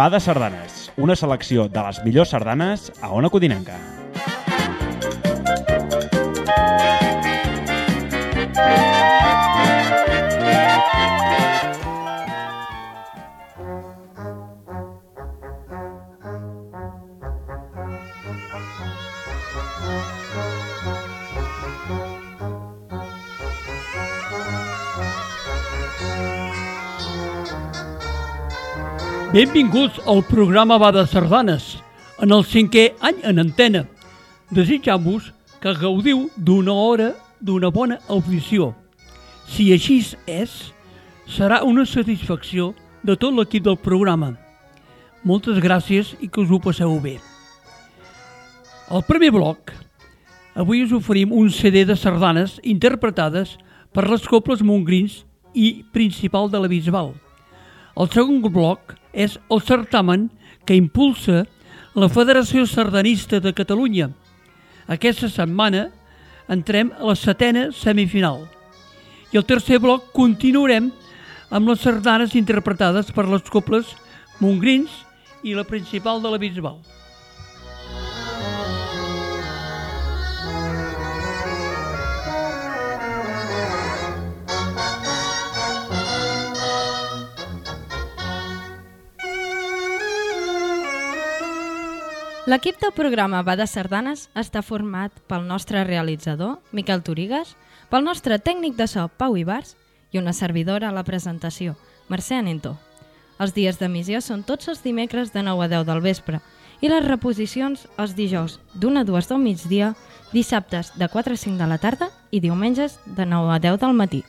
Va de sardanes, una selecció de les millors sardanes a Ona Codinenca. Benvinguts al programa Va de Sardanes, en el 5è any en antena. Desitjam-vos que gaudiu d'una hora d'una bona audició. Si així és, serà una satisfacció de tot l'equip del programa. Moltes gràcies i que us ho passeu bé. Al primer bloc, avui us oferim un CD de sardanes interpretades per les Cobles Montgrins i Principal de la Bisbal. El segon bloc és el certamen que impulsa la Federació Sardanista de Catalunya. Aquesta setmana entrem a la 7a semifinal. I el tercer bloc continuarem amb les sardanes interpretades per les Cobles Montgrins i la Principal de la Bisbal. L'equip del programa Va de Sardanes està format pel nostre realitzador, Miquel Torigues, pel nostre tècnic de so, Pau Ibars, i una servidora a la presentació, Mercè Anento. Els dies d'emissió són tots els dimecres de 9 a 10 del vespre i les reposicions els dijous d'1 a 2 del migdia, dissabtes de 4 a 5 de la tarda i diumenges de 9 a 10 del matí.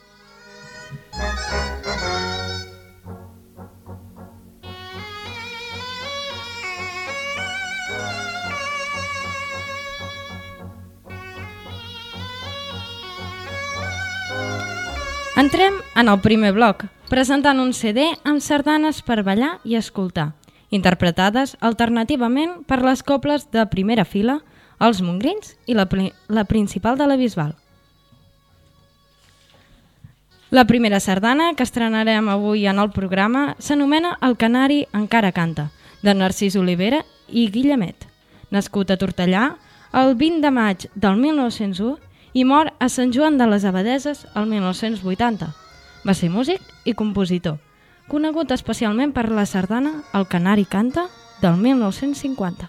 Entrem en el primer bloc, presentant un CD amb sardanes per ballar i escoltar, interpretades alternativament per les cobles de primera fila, els Montgrins i la Principal de la Bisbal. La primera sardana que estrenarem avui en el programa s'anomena El Canari encara canta, de Narcís Olivera i Guillemet, nascut a Tortellà el 20 de maig del 1901 i mor a Sant Joan de les Abadesses el 1980. Va ser músic i compositor, conegut especialment per la sardana El Canari canta del 1950.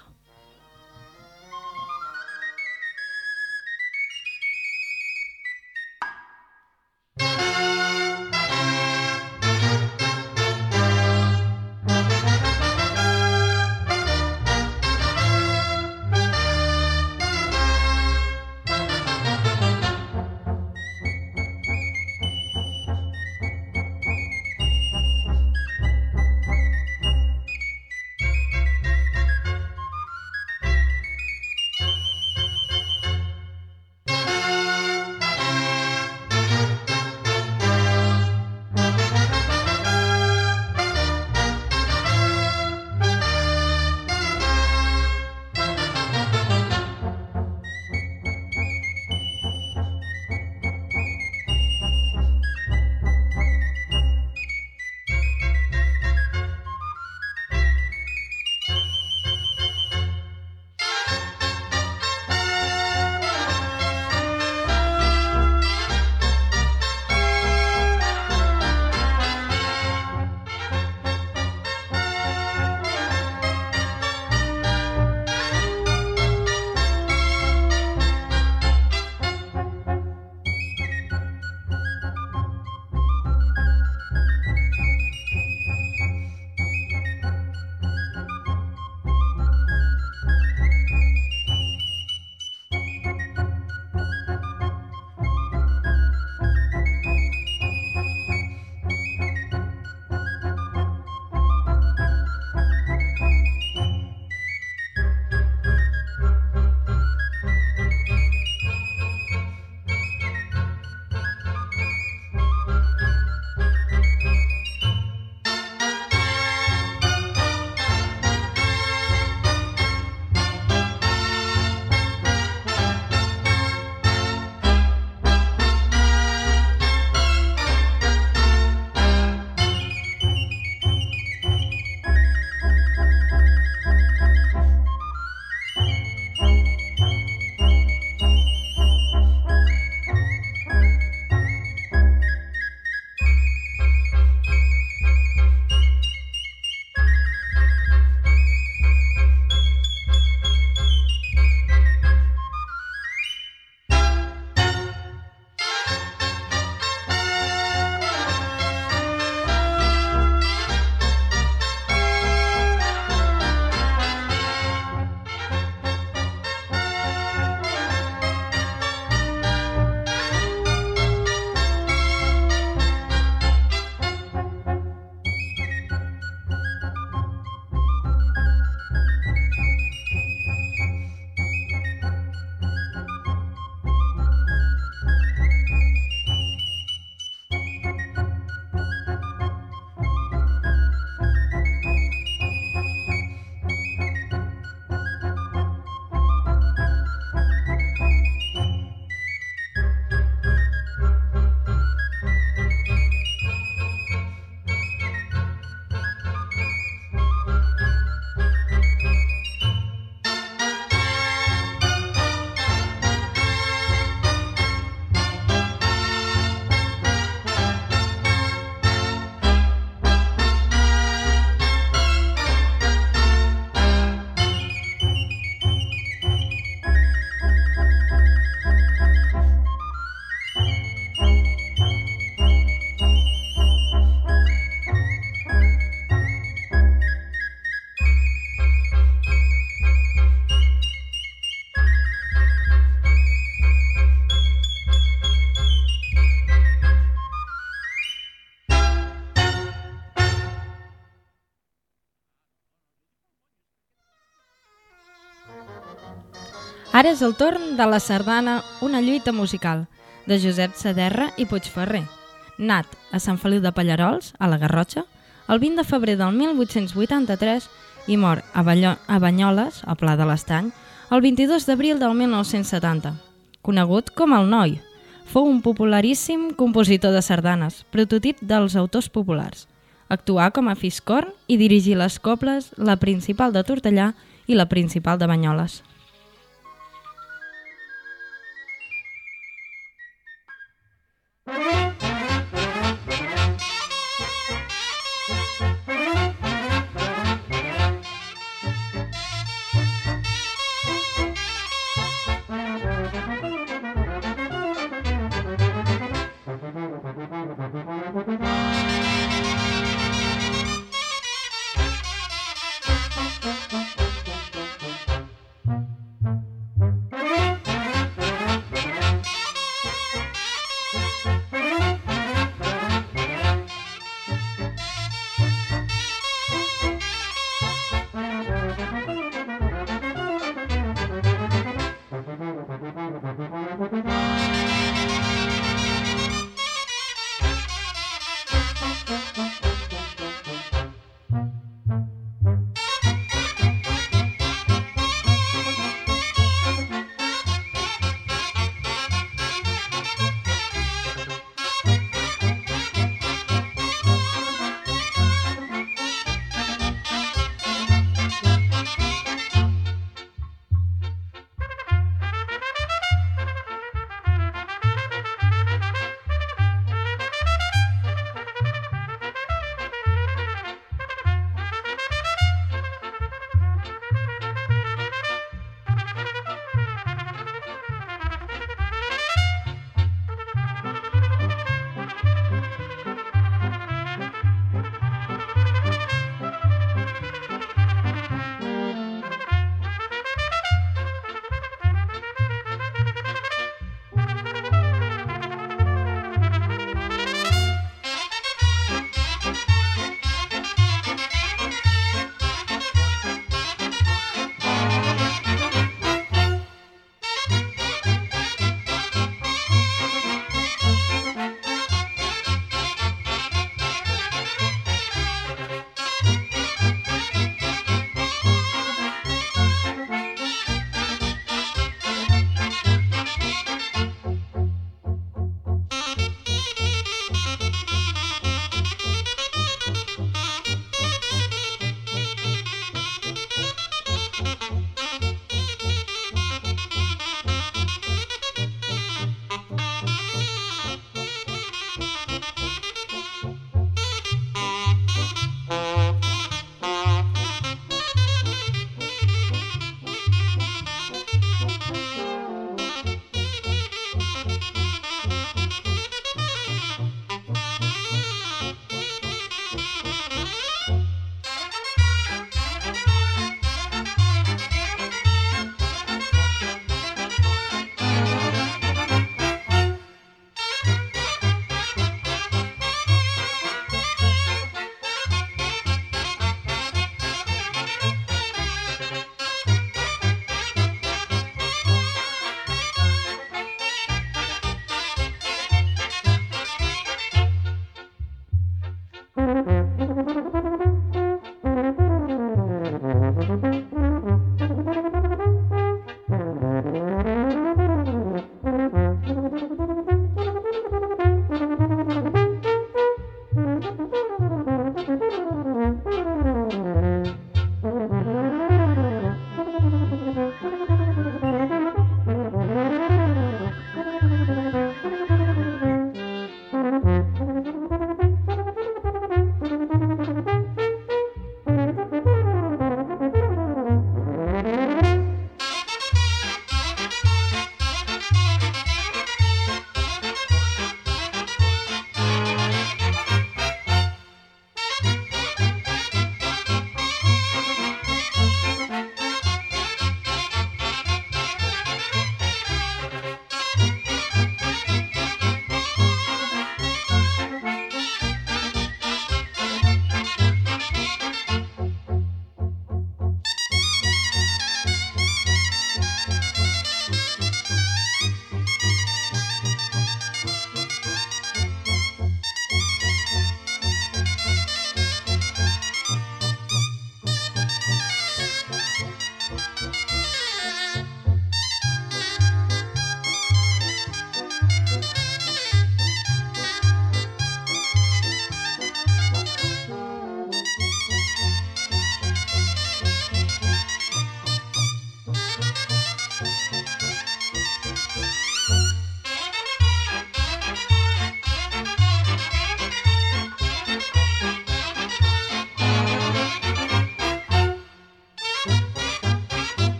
Ara és el torn de la sardana Una lluita musical, de Josep Saderra i Puigferrer, nat a Sant Feliu de Pallerols, a la Garrotxa, el 20 de febrer del 1883 i mor a Banyoles, a Pla de l'Estany, el 22 d'abril del 1970. Conegut com el Noi, fou un popularíssim compositor de sardanes, prototip dels autors populars. Actuà com a fiscorn i dirigí les cobles, la principal de Tortellà i la principal de Banyoles.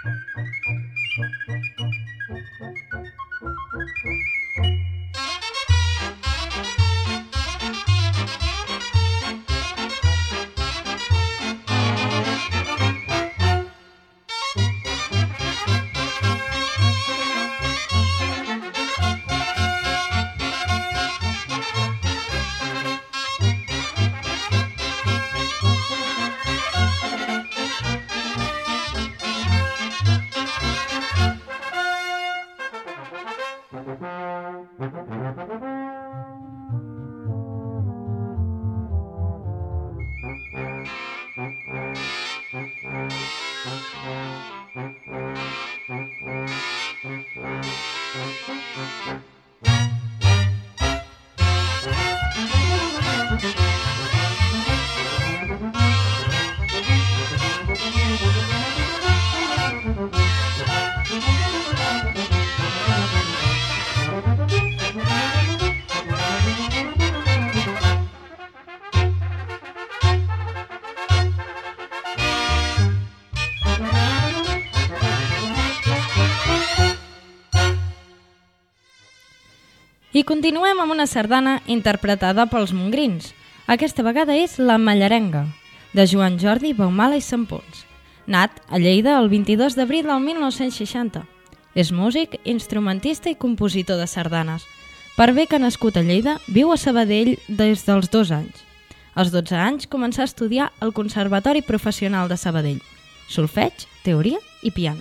I continuem amb una sardana interpretada pels mongrins. Aquesta vegada és La Mallarenga, de Joan Jordi Baumala i Sampons, nat a Lleida el 22 d'abril del 1960. És músic, instrumentista i compositor de sardanes. Per bé que ha nascut a Lleida, viu a Sabadell des dels 2 anys. Als 12 anys començà a estudiar al Conservatori Professional de Sabadell, solfeig, teoria i piano.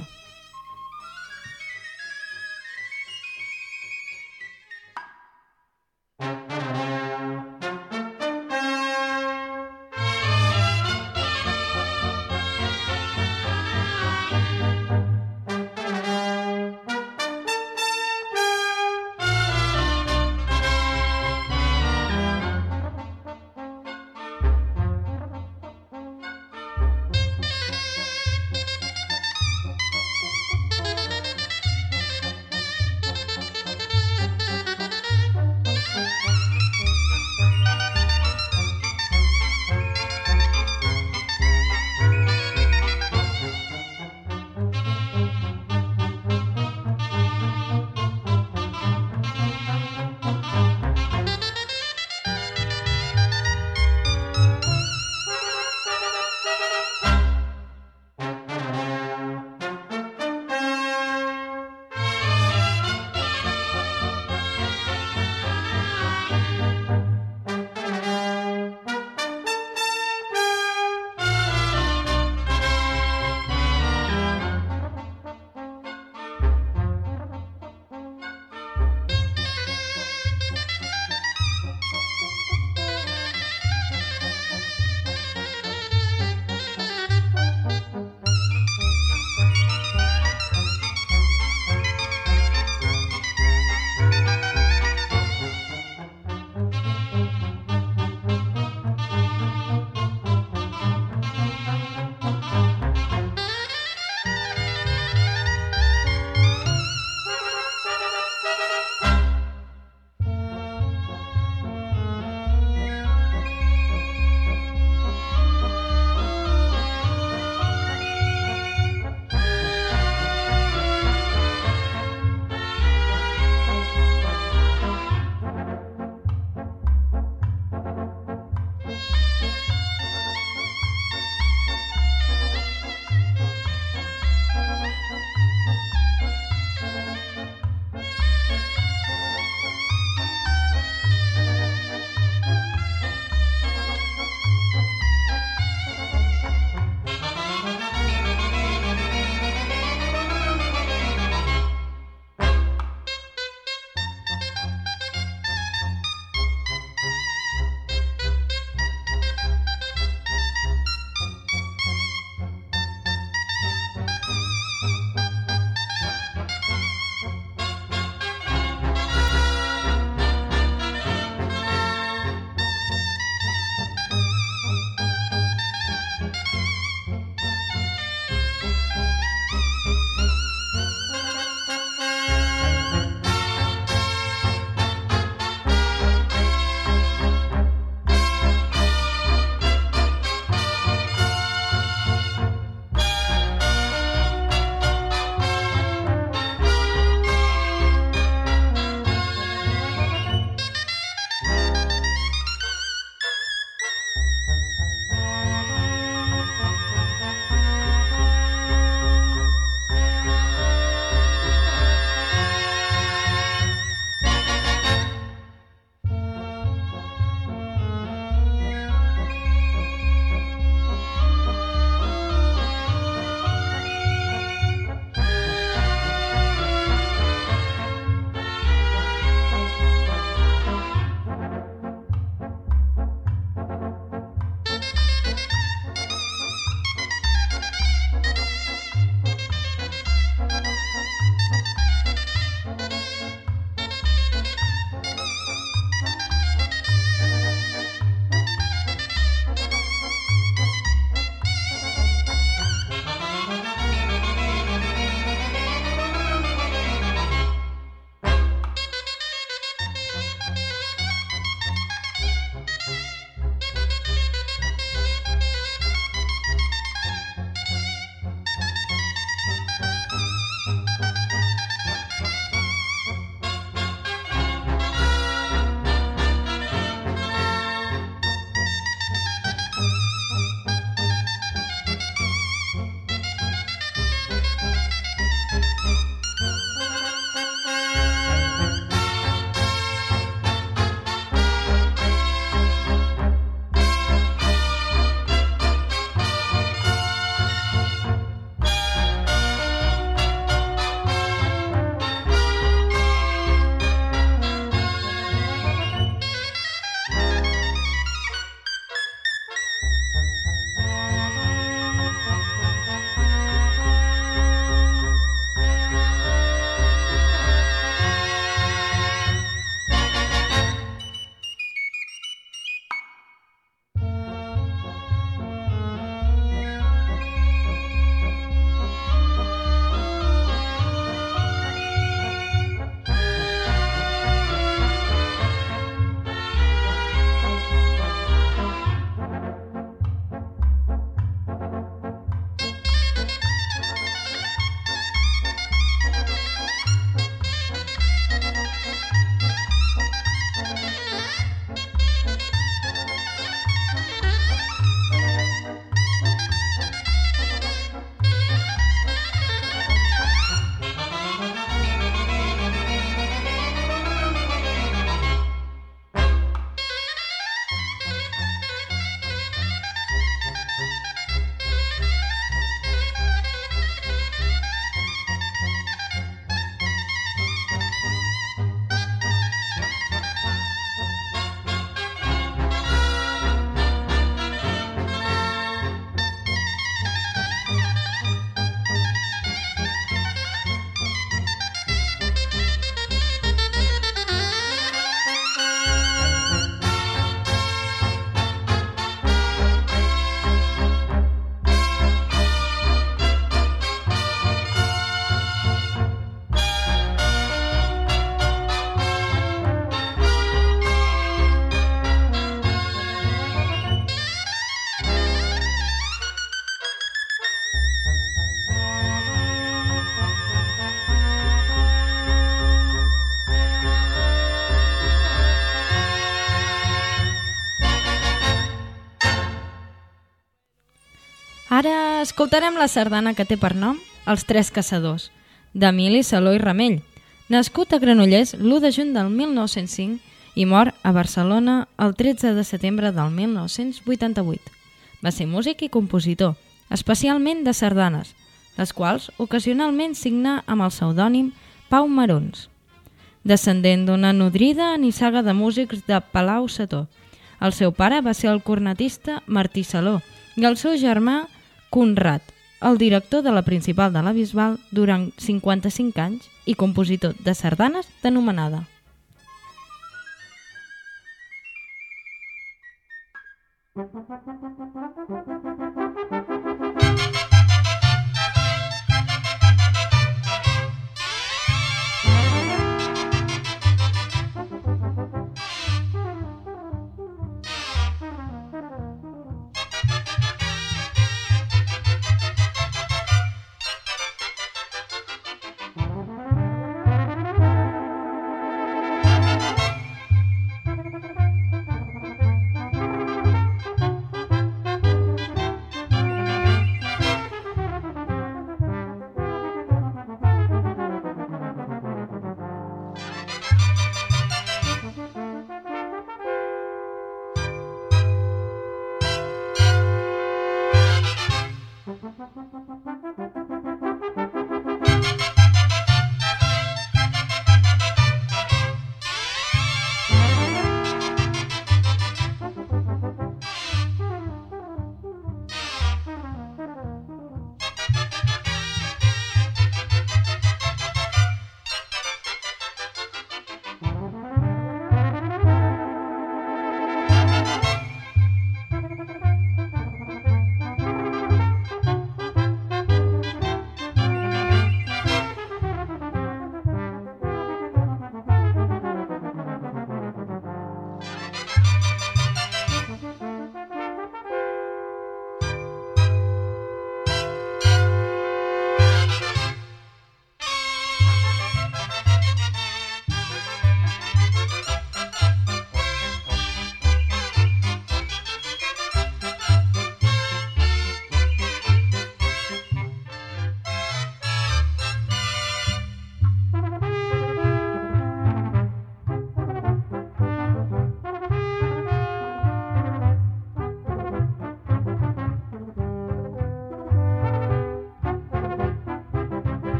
Ara escoltarem la sardana que té per nom Els Tres Caçadors, d'Emili Saló i Ramell, nascut a Granollers l'1 de juny del 1905 i mor a Barcelona el 13 de setembre del 1988. Va ser músic i compositor, especialment de sardanes, les quals ocasionalment signà amb el pseudònim Pau Marons. Descendent d'una nodrida nissaga de músics de Palau-Setó, el seu pare va ser el cornetista Martí Saló i el seu germà Conrad, el director de la Principal de la Bisbal durant 55 anys i compositor de sardanes d'anomenada.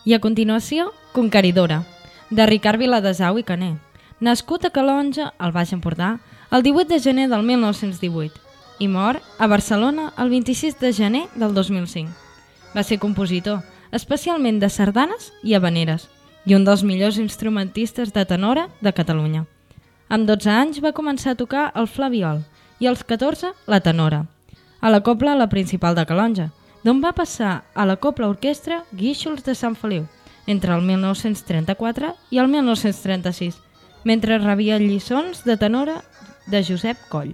I a continuació, Conqueridora, de Ricard Viladesau i Caner, nascut a Calonge, al Baix Empordà, el 18 de gener del 1918 i mor a Barcelona el 26 de gener del 2005. Va ser compositor, especialment de sardanes i habaneres, i un dels millors instrumentistes de tenora de Catalunya. Amb 12 anys va començar a tocar el flabiol i als 14 la tenora, a la cobla La Principal de Calonge, d'on va passar a la cobla orquestra Guíxols de Sant Feliu entre el 1934 i el 1936, mentre rebia lliçons de tenora de Josep Coll.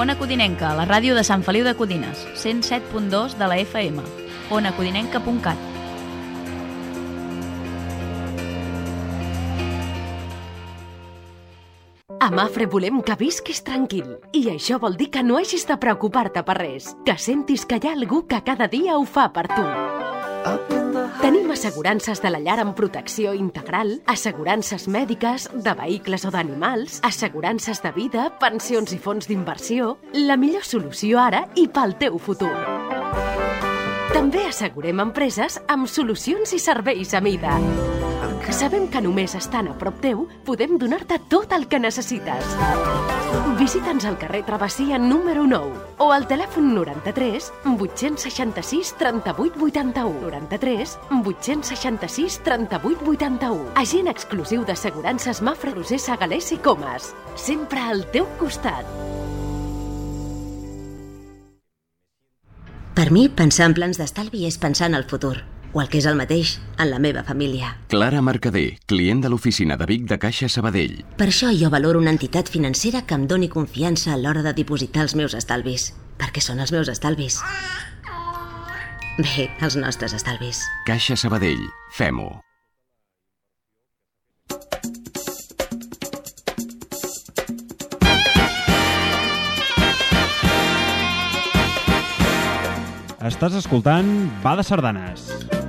Ona Codinenca, la ràdio de Sant Feliu de Codines, 107.2 de la FM, onacodinenca.cat. A Mafre volem que visquis tranquil i això vol dir que no hagis de preocupar-te per res, que sentis que hi ha algú que cada dia ho fa per tu. Tenim assegurances de la llar amb protecció integral, assegurances mèdiques, de vehicles o d'animals, assegurances de vida, pensions i fons d'inversió, la millor solució ara i pel teu futur. També assegurem empreses amb solucions i serveis a mida. Sabem que només estant a prop teu podem donar-te tot el que necessites. Visita'ns al carrer Travessia número 9 o al telèfon 93 866 38 81. 93 866 38 81. Agent exclusiu d'assegurances Mafre, Roser, Sagalés i Comas. Sempre al teu costat. Per mi, pensar en plans d'estalvi és pensar en el futur. O el que és el mateix, en la meva família. Clara Mercader, client de l'oficina de Vic de Caixa Sabadell. Per això jo valoro una entitat financera que em doni confiança a l'hora de dipositar els meus estalvis. Perquè són els meus estalvis. Bé, els nostres estalvis. Caixa Sabadell. Fem-ho. Estàs escoltant Va de Sardanes.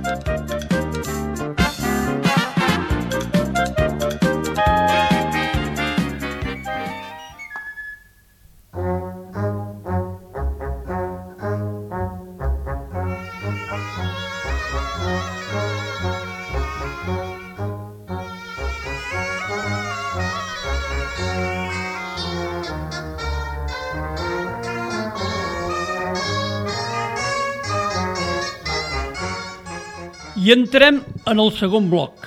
I entrem en el segon bloc.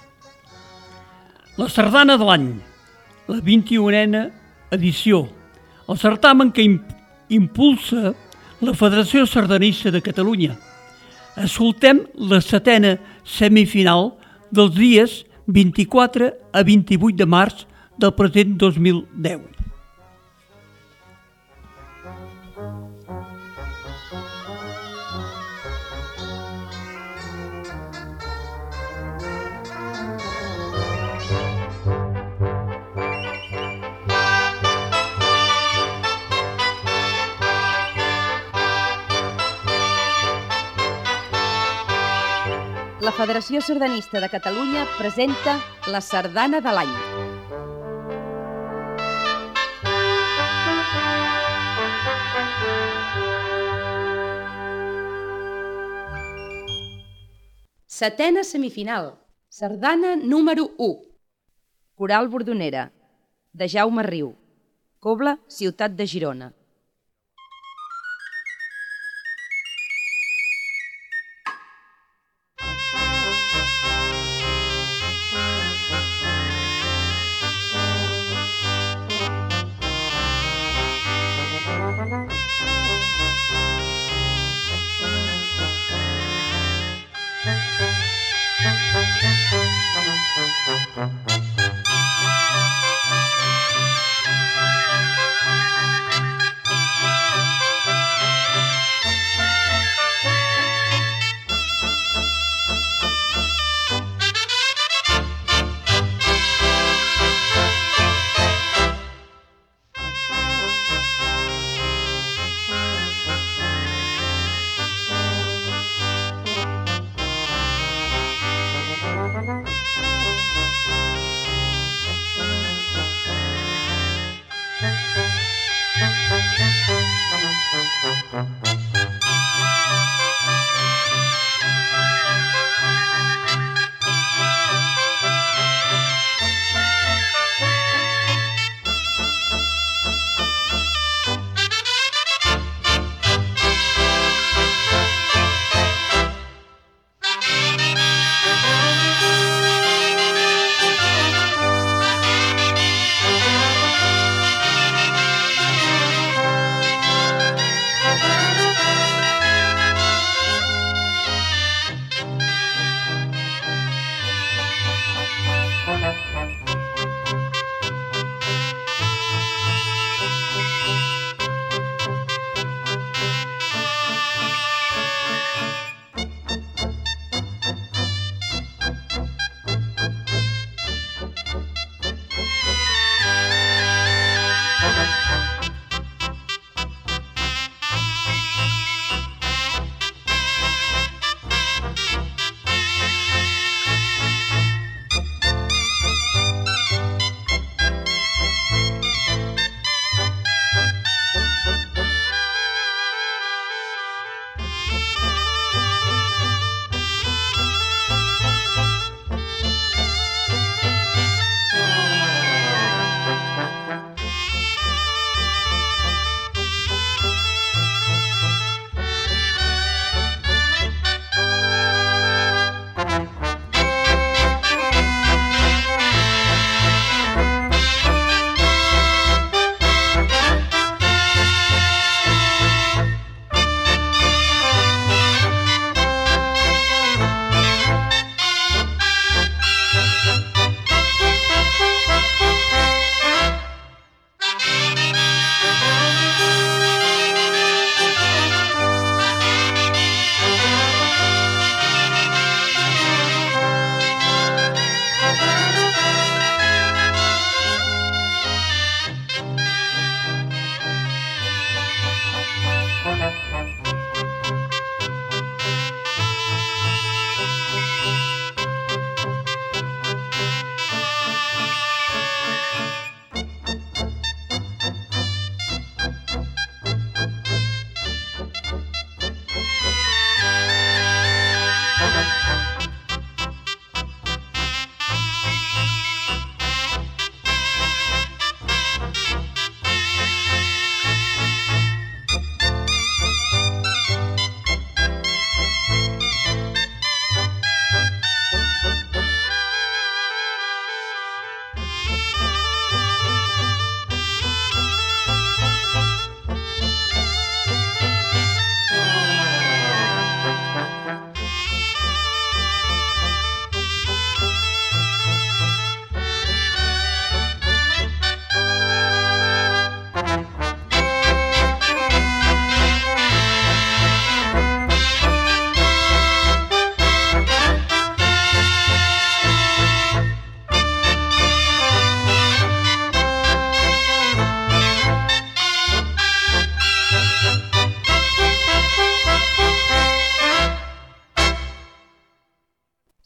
La sardana de l'any, la 21a edició, el certamen que impulsa la Federació Sardanista de Catalunya. Escoltem la 7a semifinal dels dies 24 a 28 de març del present 2010. La Federació Sardanista de Catalunya presenta la Sardana de l'any. Setena semifinal. Sardana número 1. Coral Bordonera, de Jaume Riu. Cobla, ciutat de Girona.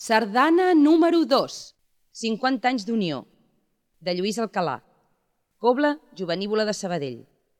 Sardana número 2, 50 anys d'Unió, de Lluís Alcalà. Cobla Jovenívola de Sabadell.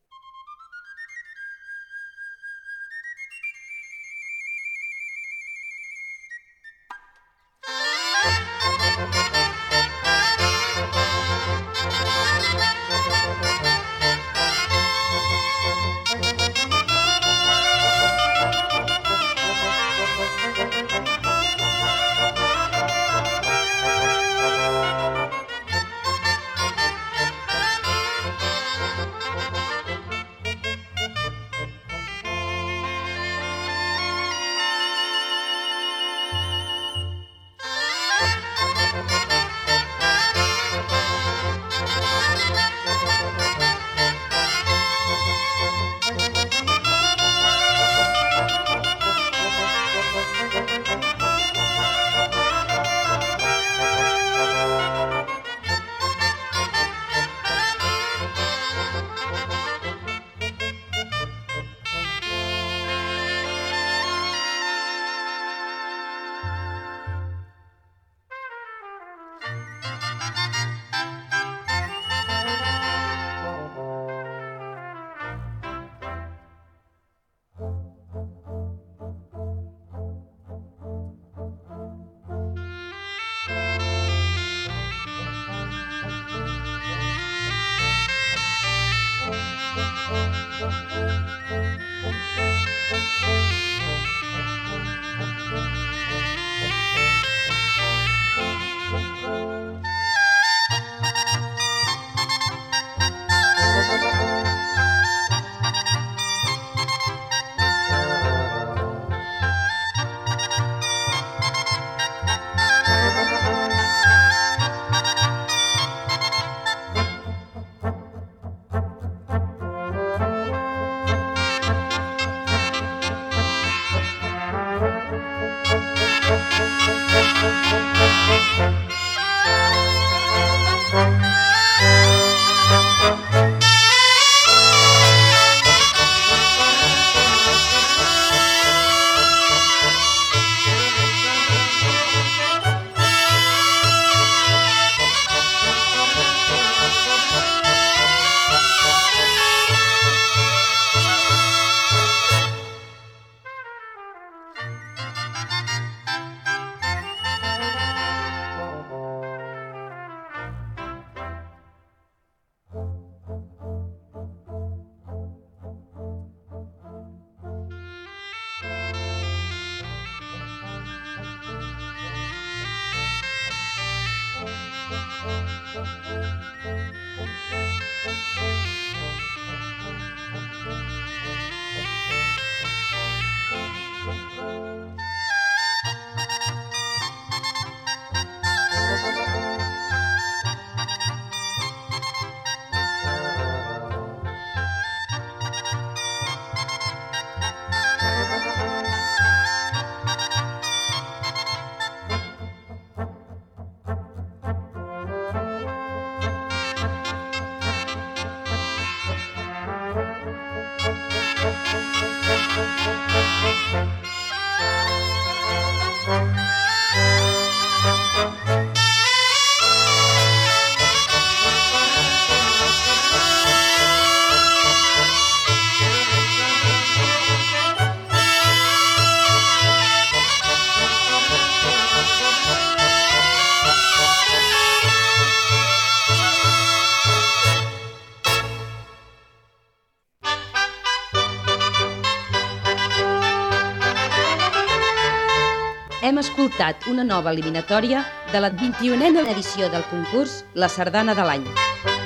Hem escoltat una nova eliminatòria de la 21a edició del concurs La Sardana de l'Any.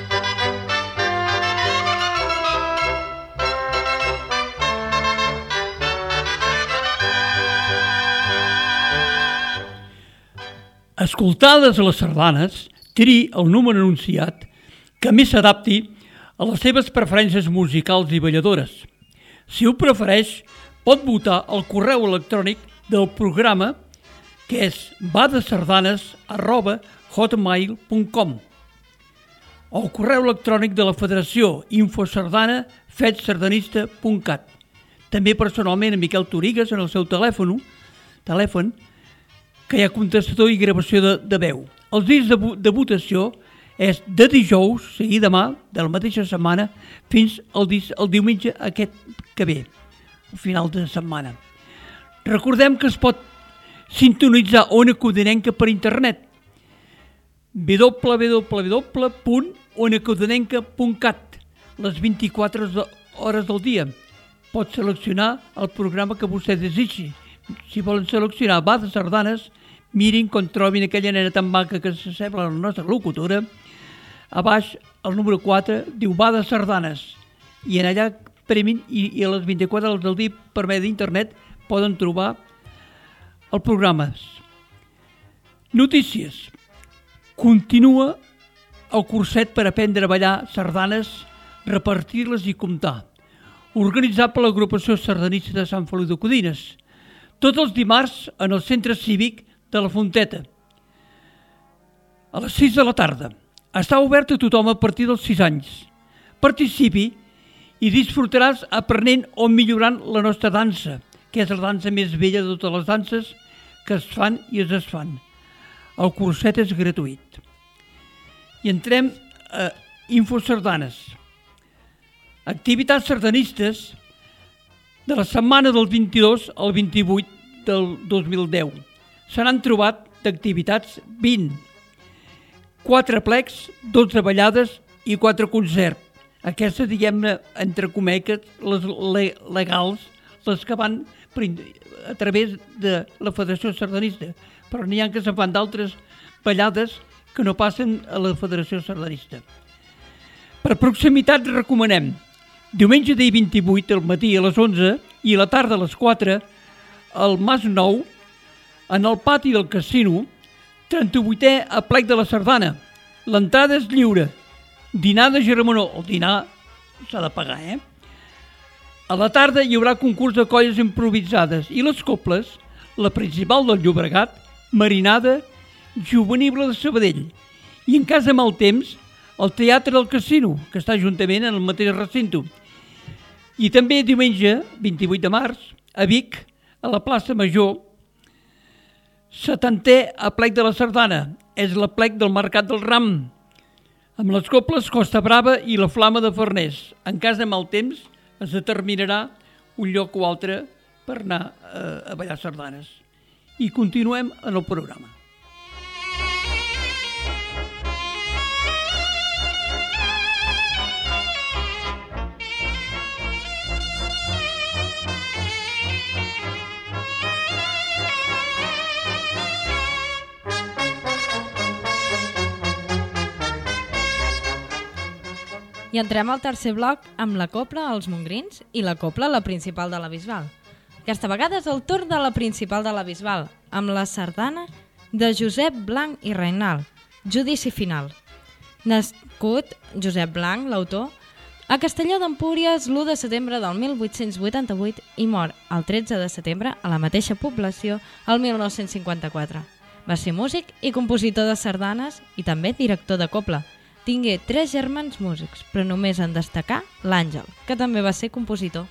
Escoltades les sardanes, triï el número anunciat que més s'adapti a les seves preferències musicals i balladores. Si ho prefereix, pot votar al correu electrònic del programa, que és badesardanes@hotmail.com, o el correu electrònic de la Federació infosardana@fetsardanista.cat. També personalment a Miquel Torigues en el seu telèfon que hi ha contestador i gravació de veu. Els dies de votació és de dijous, sigui demà, de la mateixa setmana, fins al diumenge aquest que ve, al final de setmana. Recordem que es pot sintonitzar Ona Codinenca per internet, www.onacodinenca.cat, les 24 hores del dia. Pot seleccionar el programa que vostè desitgi. Si volen seleccionar Va de Sardanes, mirin com trobin aquella nena tan maca que s'assembla a la nostra locutora. A baix, el número 4, diu Va de Sardanes. I en allà premin i a les 24 hores del dia per medio d'internet poden trobar el programa. Notícies. Continua el curset per aprendre a ballar sardanes, repartir-les i comptar, organitzat per l'agrupació sardanista de Sant Feliu de Codines, tots els dimarts en el centre cívic de la Fonteta, a les 6 de la tarda. Està obert a tothom a partir dels 6 anys. Participi i disfrutaràs aprenent o millorant la nostra dansa, que és la dansa més vella de totes les danses que es fan i es desfan. El curset és gratuït. I entrem a Infosardanes. Activitats sardanistes de la setmana del 22 al 28 del 2010. Se n'han trobat d'activitats 20. 4 plecs, 12 ballades i 4 concerts. Aquestes, diguem-ne, entre cometes, les legals, les que van a través de la Federació Sardanista, però n'hi ha que se'n fan d'altres ballades que no passen a la Federació Sardanista. Per proximitat recomanem diumenge dia 28 al matí a les 11 i a la tarda a les 4 al Mas Nou, en el pati del casino, 38è aplec de la Sardana. L'entrada és lliure. Dinar de Germanó. El dinar s'ha de pagar, A la tarda hi haurà concurs de colles improvisades i les coples, la principal del Llobregat, Marinada, Juvenible de Sabadell. I en cas de mal temps, el Teatre del Casino, que està juntament en el mateix recinte. I també diumenge, 28 de març, a Vic, a la plaça Major, 70è aplec de la Sardana. És l'aplec del Mercat del Ram, amb les coples Costa Brava i la Flama de Farners. En cas de mal temps, es determinarà un lloc o altre per anar a ballar sardanes. I continuem en el programa. I entrem al tercer bloc amb la copla Els Mongrins i la copla La Principal de la Bisbal. Aquesta vegada és el torn de la Principal de la Bisbal, amb la sardana de Josep Blanc i Reinal, Judici Final. Nascut Josep Blanc, l'autor, a Castelló d'Empúries l'1 de setembre del 1888 i mor el 13 de setembre a la mateixa població el 1954. Va ser músic i compositor de sardanes i també director de copla. Tingué 3 germans músics, però només en destacar l'Àngel, que també va ser compositor.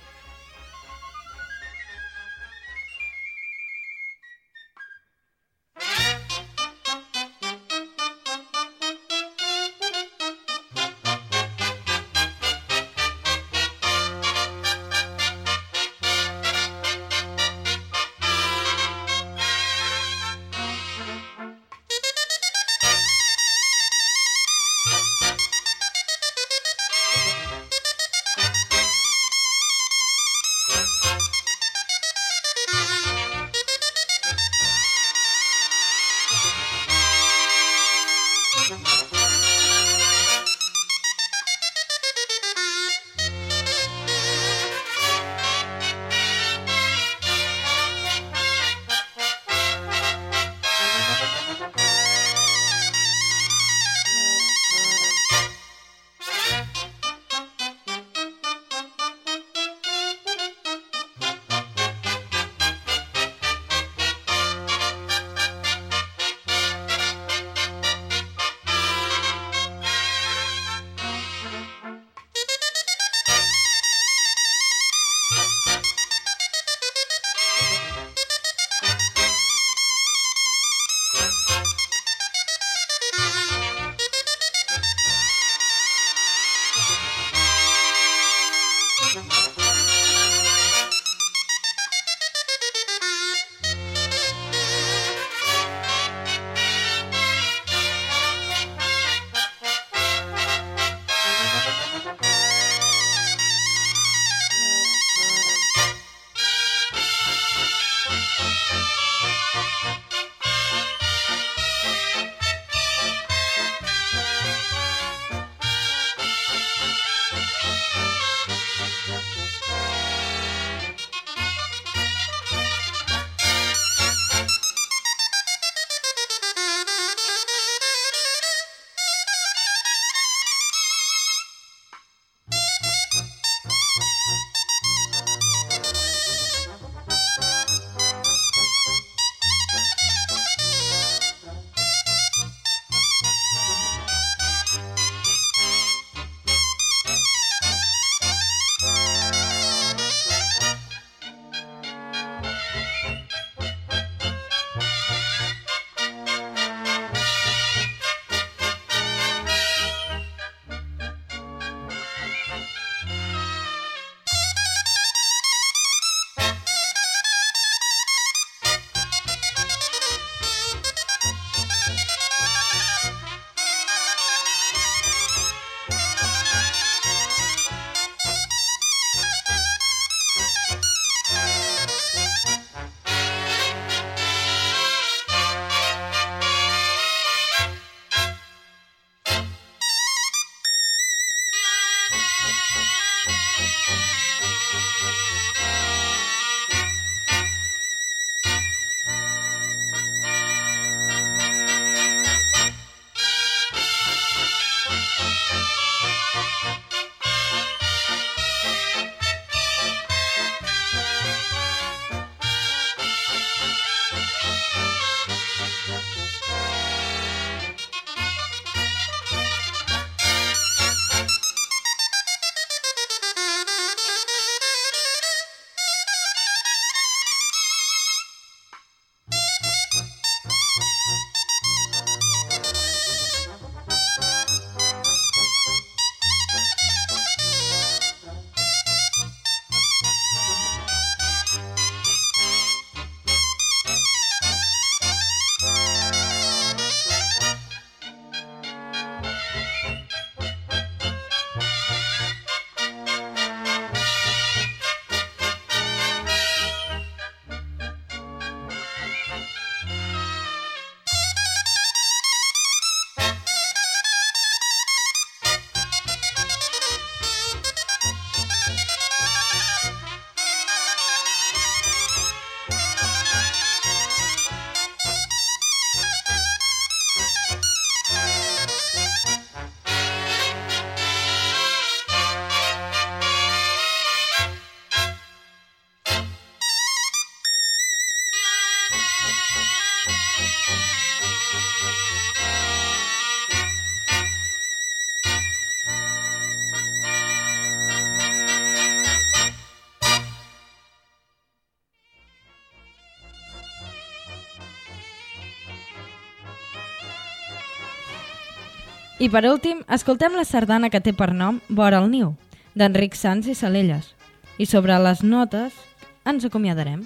I per últim, escoltem la sardana que té per nom Vora el niu, d'Enric Sans i Salelles. I sobre les notes ens acomiadarem.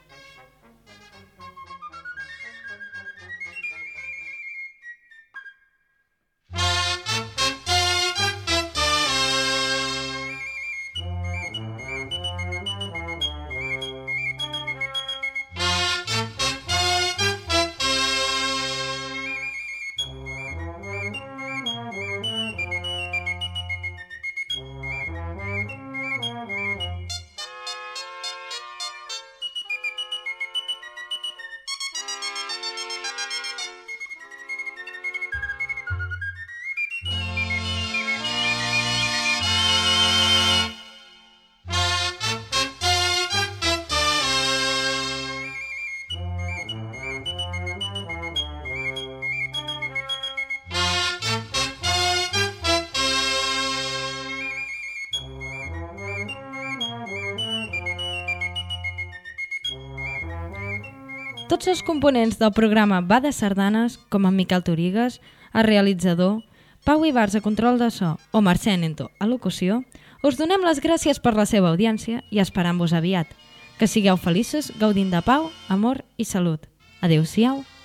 Tots els components del programa Va de Sardanes, com en Miquel Torigues, el realitzador, Pau Ibars a control de so o Mercè Nento a locució, us donem les gràcies per la seva audiència i esperant-vos aviat. Que sigueu feliços, gaudint de pau, amor i salut. Adéu-siau.